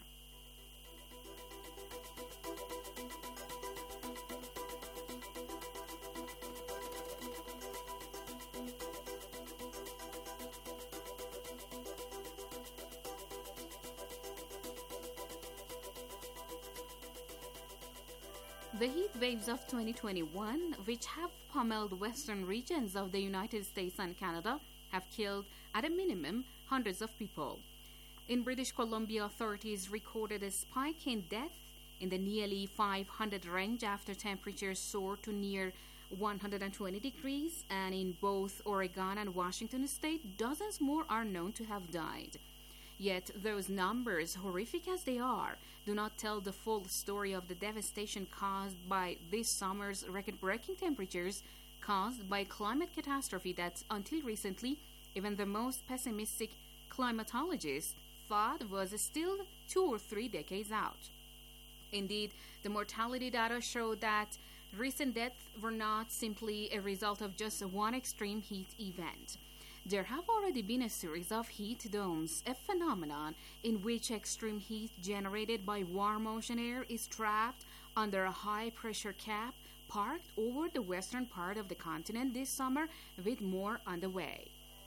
S12: The heat waves of twenty twenty-one, which have pummeled western regions of the United States and Canada, have killed, at a minimum, hundreds of people. In British Columbia, authorities recorded a spike in death in the nearly five hundred range after temperatures soared to near one hundred twenty degrees, and in both Oregon and Washington state, dozens more are known to have died. Yet those numbers, horrific as they are, do not tell the full story of the devastation caused by this summer's record-breaking temperatures caused by climate catastrophe that, until recently, even the most pessimistic climatologists thought was still two or three decades out. Indeed, the mortality data showed that recent deaths were not simply a result of just one extreme heat event. There have already been a series of heat domes, a phenomenon in which extreme heat generated by warm ocean air is trapped under a high-pressure cap parked over the western part of the continent this summer, with more on the way.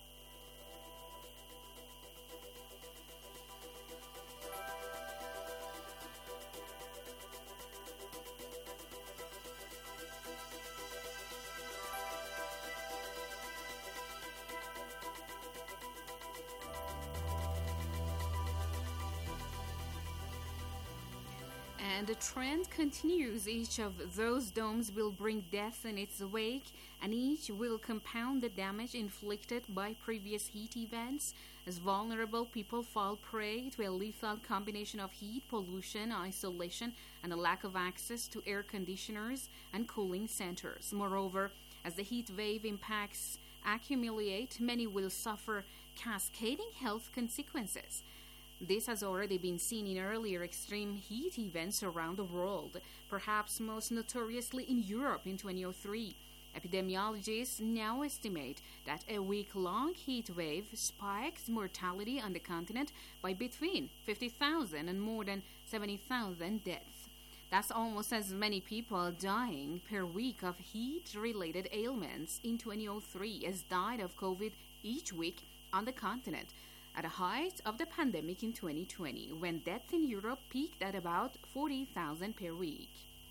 S12: And the trend continues. Each of those domes will bring death in its wake, and each will compound the damage inflicted by previous heat events as vulnerable people fall prey to a lethal combination of heat, pollution, isolation, and a lack of access to air conditioners and cooling centers. Moreover, as the heat wave impacts accumulate, many will suffer cascading health consequences. This has already been seen in earlier extreme heat events around the world, perhaps most notoriously in Europe in twenty oh three. Epidemiologists now estimate that a week-long heat wave spikes mortality on the continent by between fifty thousand and more than seventy thousand deaths. That's almost as many people dying per week of heat-related ailments in twenty oh three as died of COVID each week on the continent, at the height of the pandemic in twenty twenty, when deaths in Europe peaked at about forty thousand per week.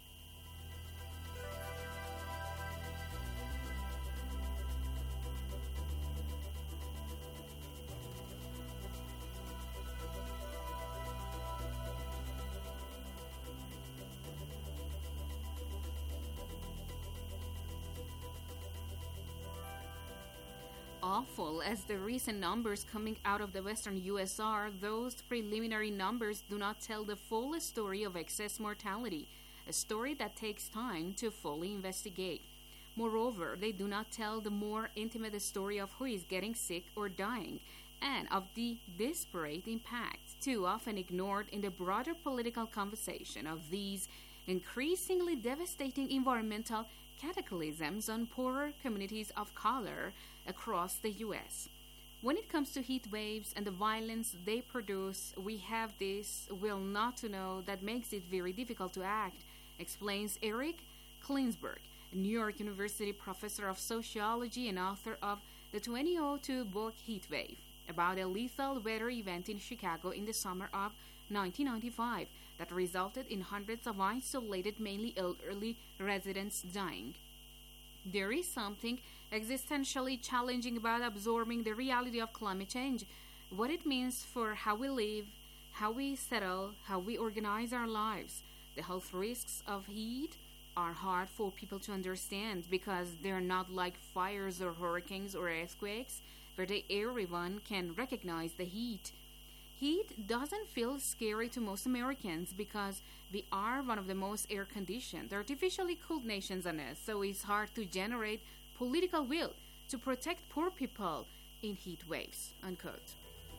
S12: Awful as the recent numbers coming out of the western U S are, those preliminary numbers do not tell the full story of excess mortality, a story that takes time to fully investigate. Moreover, they do not tell the more intimate story of who is getting sick or dying, and of the disparate impact, too often ignored in the broader political conversation, of these increasingly devastating environmental cataclysms on poorer communities of color across the U S. When it comes to heat waves and the violence they produce, we have this will not to know that makes it very difficult to act, explains Eric Klinsberg, a New York University professor of sociology and author of the twenty oh two book Heat Wave, about a lethal weather event in Chicago in the summer of nineteen ninety-five that resulted in hundreds of isolated, mainly elderly residents dying. There is something existentially challenging about absorbing the reality of climate change. what it means for how we live, how we settle, how we organize our lives. The health risks of heat are hard for people to understand because they're not like fires or hurricanes or earthquakes where they, everyone can recognize the heat. Heat doesn't feel scary to most Americans because we are one of the most air-conditioned, artificially cooled nations on earth, so it's hard to generate political will to protect poor people in heat waves, unquote.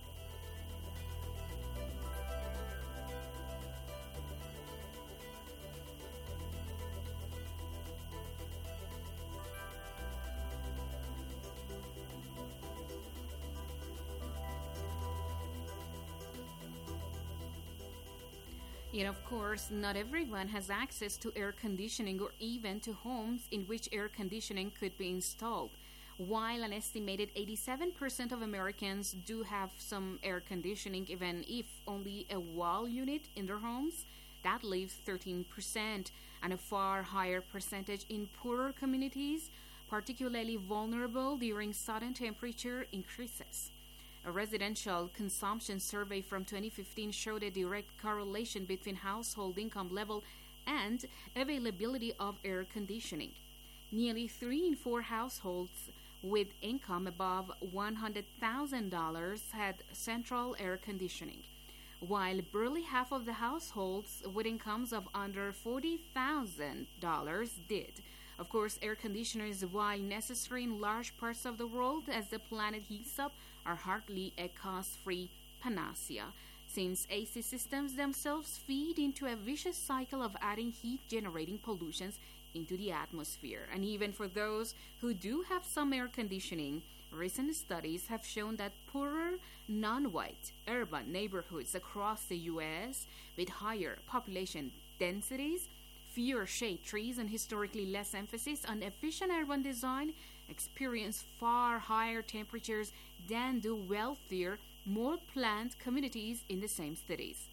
S12: Yet, of course, not everyone has access to air conditioning or even to homes in which air conditioning could be installed. While an estimated eighty-seven percent of Americans do have some air conditioning, even if only a wall unit in their homes, that leaves thirteen percent, and a far higher percentage in poorer communities, particularly vulnerable during sudden temperature increases. A residential consumption survey from twenty fifteen showed a direct correlation between household income level and availability of air conditioning. Nearly three in four households with income above one hundred thousand dollars had central air conditioning, while barely half of the households with incomes of under forty thousand dollars did. Of course, air conditioners, while necessary in large parts of the world as the planet heats up, are hardly a cost-free panacea, since A C systems themselves feed into a vicious cycle of adding heat-generating pollutions into the atmosphere. And even for those who do have some air conditioning, recent studies have shown that poorer, non-white urban neighborhoods across the U S with higher population densities, fewer shade trees, and historically less emphasis on efficient urban design experience far higher temperatures than do wealthier, more planned communities in the same cities.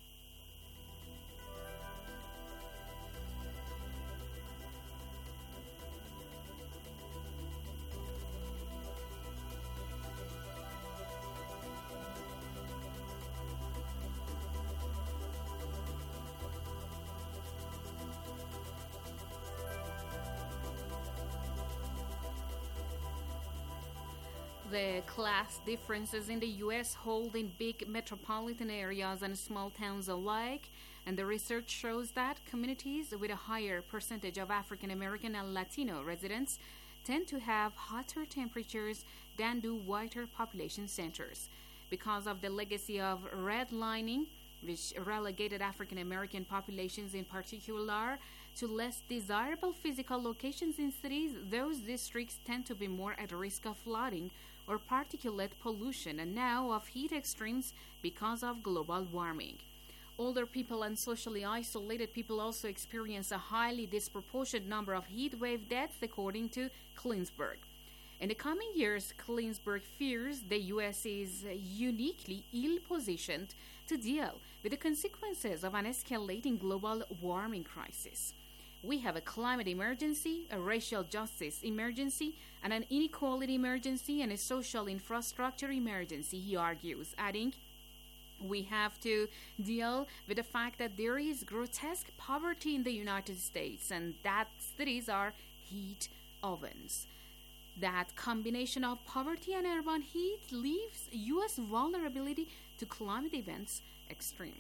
S12: The class differences in the U S hold in big metropolitan areas and small towns alike, and the research shows that communities with a higher percentage of African American and Latino residents tend to have hotter temperatures than do whiter population centers. Because of the legacy of redlining, which relegated African American populations in particular to less desirable physical locations in cities, those districts tend to be more at risk of flooding or particulate pollution, and now of heat extremes because of global warming. Older people and socially isolated people also experience a highly disproportionate number of heat wave deaths, according to Klinsberg. In the coming years, Klinsberg fears the U S is uniquely ill-positioned to deal with the consequences of an escalating global warming crisis. We have a climate emergency, a racial justice emergency, and an inequality emergency, and a social infrastructure emergency, he argues, adding, we have to deal with the fact that there is grotesque poverty in the United States and that cities are heat ovens. That combination of poverty and urban heat leaves U S vulnerability to climate events extreme.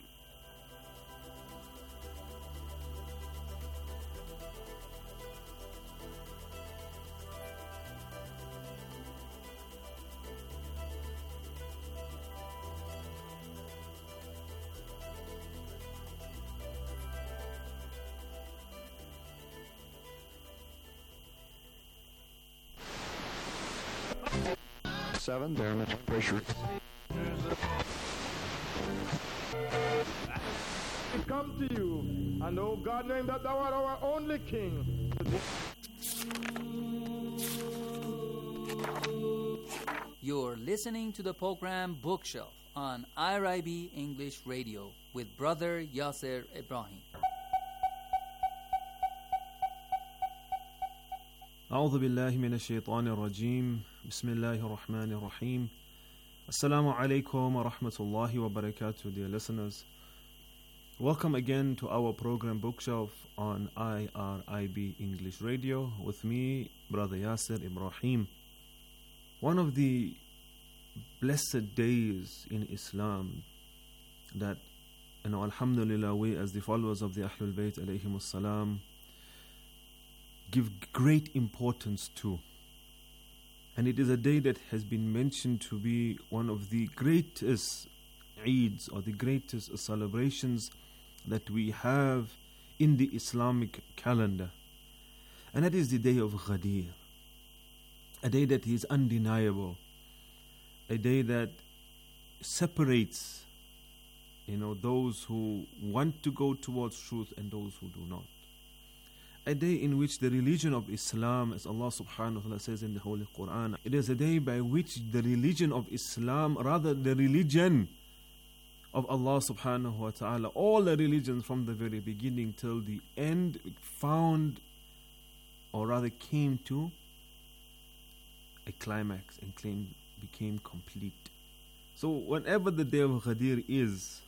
S13: Seven, barometric pressure.
S14: Come to you, and oh God, name that thou art our only King.
S15: You're listening to the program Bookshelf on I R I B English Radio with Brother Yasser Ibrahim.
S16: أعوذ بالله من الشيطان الرجيم بسم الله الرحمن الرحيم Assalamu alaikum wa rahmatullahi wa barakatuh, dear listeners. Welcome again to our program Bookshelf on I R I B English Radio with me, Brother Yasir Ibrahim. One of the blessed days in Islam that, you know, alhamdulillah, we as the followers of the Ahlul Bayt alayhimus salam give great importance to. And it is a day that has been mentioned to be one of the greatest Eids or the greatest celebrations that we have in the Islamic calendar. And that is the day of Ghadir. A day that is undeniable. A day that separates, you know, those who want to go towards truth and those who do not. A day in which the religion of Islam, as Allah subhanahu wa ta'ala says in the Holy Quran, it is a day by which the religion of Islam, rather the religion of Allah subhanahu wa ta'ala, all the religions from the very beginning till the end found, or rather came to a climax and claim, became complete. So whenever the day of Ghadir is,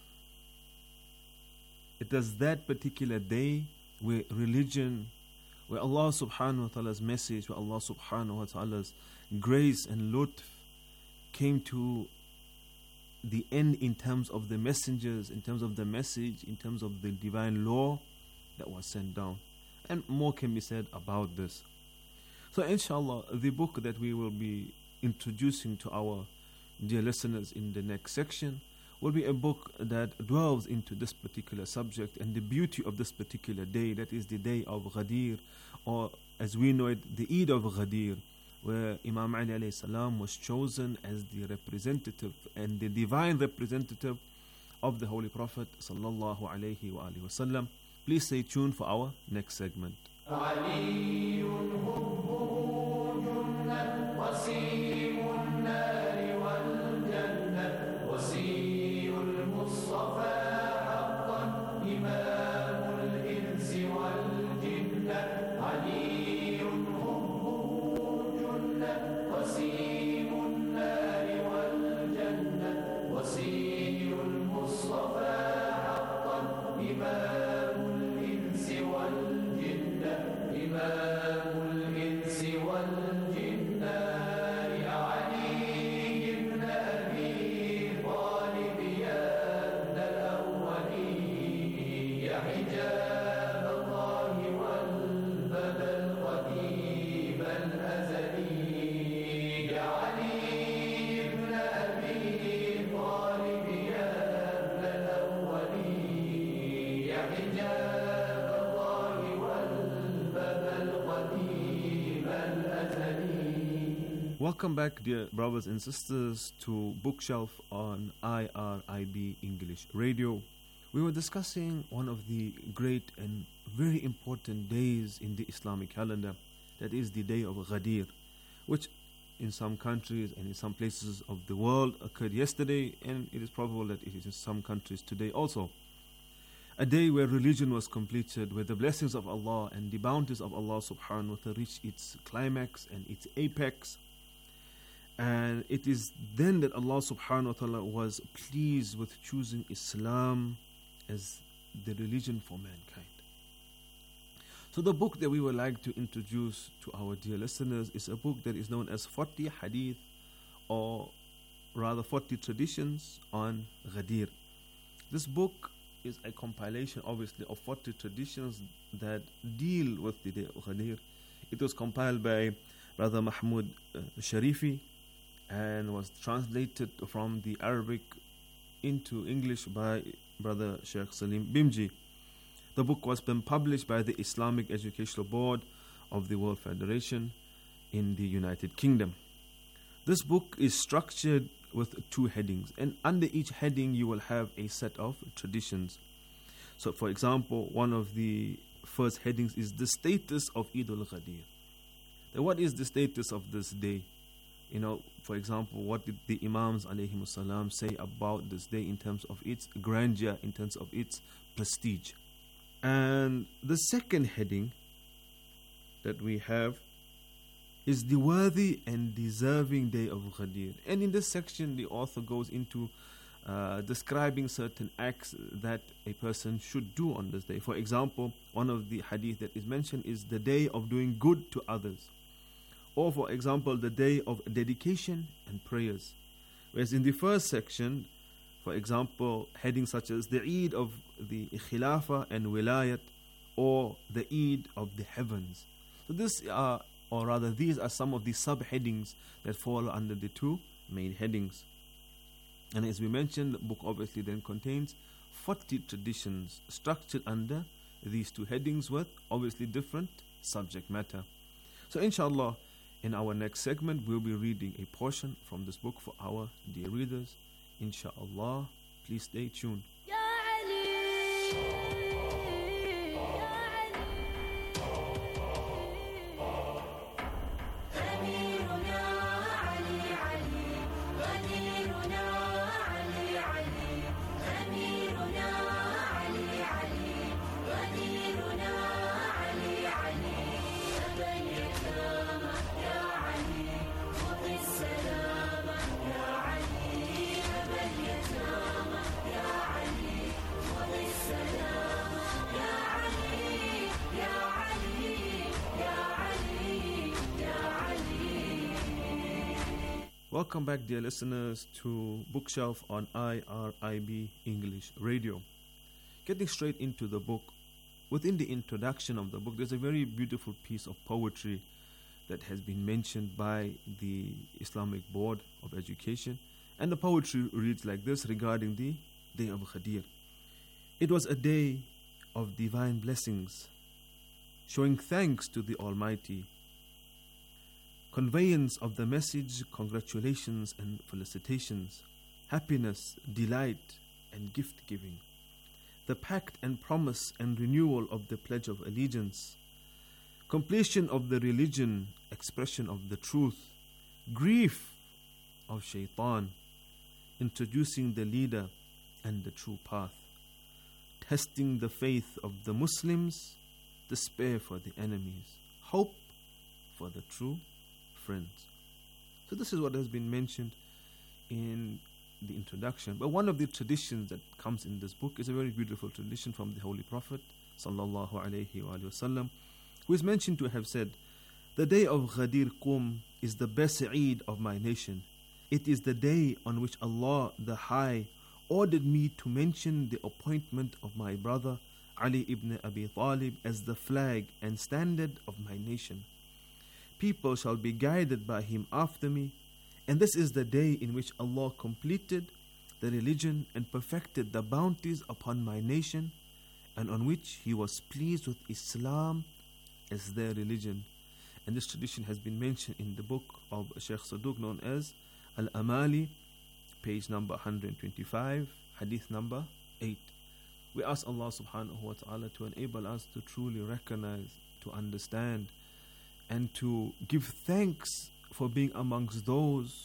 S16: it is that particular day where religion, where Allah subhanahu wa ta'ala's message, where Allah subhanahu wa ta'ala's grace and lutf came to the end in terms of the messengers, in terms of the message, in terms of the divine law that was sent down. And more can be said about this. So inshallah, the book that we will be introducing to our dear listeners in the next section will be a book that dwells into this particular subject and the beauty of this particular day, that is the day of Ghadir, or as we know it, the Eid of Ghadir, where Imam Ali alayhi salam was chosen as the representative and the divine representative of the Holy Prophet sallallahu alayhi wa alihi wasallam. Please stay tuned for our next segment. Welcome back, dear brothers and sisters, to Bookshelf on I R I B English Radio. We were discussing one of the great and very important days in the Islamic calendar, that is the day of Ghadir, which in some countries and in some places of the world occurred yesterday, and it is probable that it is in some countries today also. A day where religion was completed, where the blessings of Allah and the bounties of Allah subhanahu wa ta'ala reached its climax and its apex. And it is then that Allah subhanahu wa ta'ala was pleased with choosing Islam as the religion for mankind. So the book that we would like to introduce to our dear listeners is a book that is known as forty Hadith, or rather forty Traditions on Ghadir. This book is a compilation, obviously, of forty traditions that deal with the day of Ghadir. It was compiled by Brother Mahmoud uh, Sharifi and was translated from the Arabic into English by Brother Sheikh Salim Bimji. The book was then published by the Islamic Educational Board of the World Federation in the United Kingdom. This book is structured with two headings, and under each heading you will have a set of traditions. So for example, one of the first headings is the status of Eid al-Ghadir. Then what is the status of this day? You know, for example, what did the Imams alayhimus salam say about this day in terms of its grandeur, in terms of its prestige? And the second heading that we have is the worthy and deserving day of Ghadir. And in this section, the author goes into uh, describing certain acts that a person should do on this day. For example, one of the hadith that is mentioned is the day of doing good to others. Or for example, the day of dedication and prayers. Whereas in the first section, for example, headings such as the Eid of the Khilafah and Wilayat, or the Eid of the heavens. So this are, or rather these are some of the subheadings that fall under the two main headings. And as we mentioned, the book obviously then contains forty traditions structured under these two headings with obviously different subject matter. So inshallah, in our next segment, we'll be reading a portion from this book for our dear readers. Inshallah, please stay tuned. Welcome back, dear listeners, to Bookshelf on I R I B English Radio. Getting straight into the book, within the introduction of the book, there's a very beautiful piece of poetry that has been mentioned by the Islamic Board of Education. And the poetry reads like this regarding the Day of Ghadir. It was a day of divine blessings, showing thanks to the Almighty, conveyance of the message, congratulations and felicitations, happiness, delight and gift-giving, the pact and promise and renewal of the pledge of allegiance, completion of the religion, expression of the truth, grief of shaitan, introducing the leader and the true path, testing the faith of the Muslims, despair for the enemies, hope for the true friends. So this is what has been mentioned in the introduction. But one of the traditions that comes in this book is a very beautiful tradition from the Holy Prophet sallallahu alaihi wasallam, who is mentioned to have said, "The day of Ghadir Qum is the best Eid of my nation. It is the day on which Allah the High ordered me to mention the appointment of my brother Ali ibn Abi Talib as the flag and standard of my nation. People shall be guided by him after me, and this is the day in which Allah completed the religion and perfected the bounties upon my nation, and on which He was pleased with Islam as their religion." And this tradition has been mentioned in the book of Sheikh Saduq known as Al-Amali, page number one hundred twenty-five, hadith number eight. We ask Allah subhanahu wa ta'ala to enable us to truly recognize, to understand, and to give thanks for being amongst those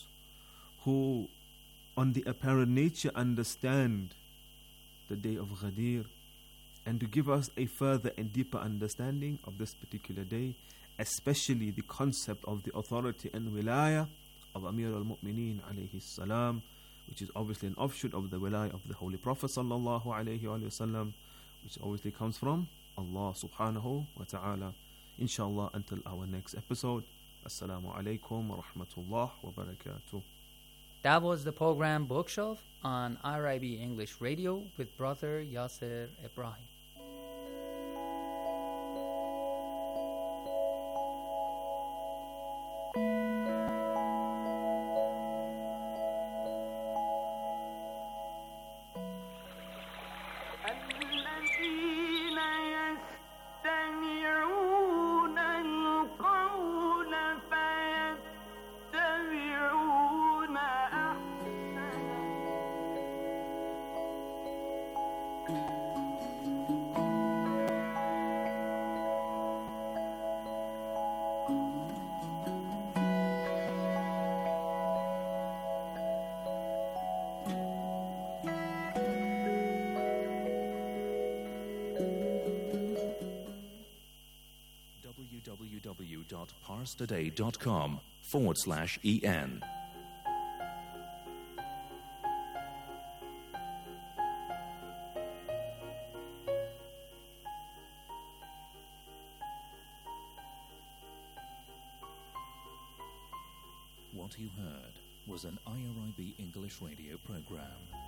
S16: who on the apparent nature understand the day of Ghadir, and to give us a further and deeper understanding of this particular day, especially the concept of the authority and wilayah of Amir al-Mu'mineen alayhi salam, which is obviously an offshoot of the wilayah of the Holy Prophet sallallahu alayhi wa sallam, which obviously comes from Allah subhanahu wa ta'ala. Inshallah, until our next episode. Assalamu alaikum wa rahmatullah wa barakatuh.
S15: That was the program Bookshelf on I R I B English Radio with Brother Yasser Ibrahim.
S10: w w www.parstoday.com forward slash en. What you heard was an I R I B English radio program.